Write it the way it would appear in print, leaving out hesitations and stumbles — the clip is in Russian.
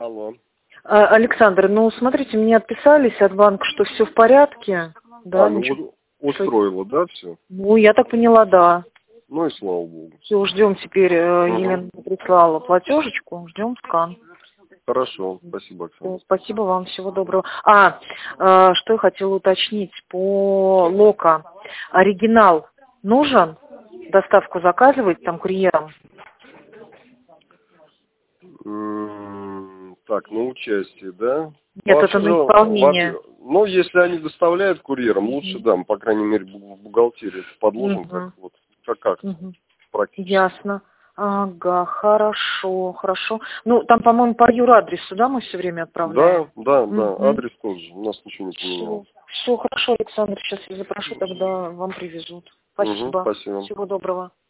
Алло. Александр, ну смотрите, мне отписались от банка, что все в порядке. Да, Ну ничего. вот устроило, да, все? Ну, я так поняла, да. Ну и слава богу. Все, ждем теперь, Елена прислала платежечку, ждем скан. Хорошо, спасибо, Оксана. Спасибо вам, всего доброго. Что я хотела уточнить по Лока. Оригинал нужен? Доставку заказывать там курьером? Так, на участие, да? Нет, это на исполнение. Ну, если они доставляют курьером, лучше, да, по крайней мере, в бухгалтерии подложим, как практически. Ясно. Ага, хорошо. Ну, там, по-моему, по юрадресу, да, мы все время отправляем? Да, адрес тоже, у нас ничего не поменялось. Все хорошо, Александр, сейчас я запрошу, тогда вам привезут. Спасибо. Спасибо. Всего доброго.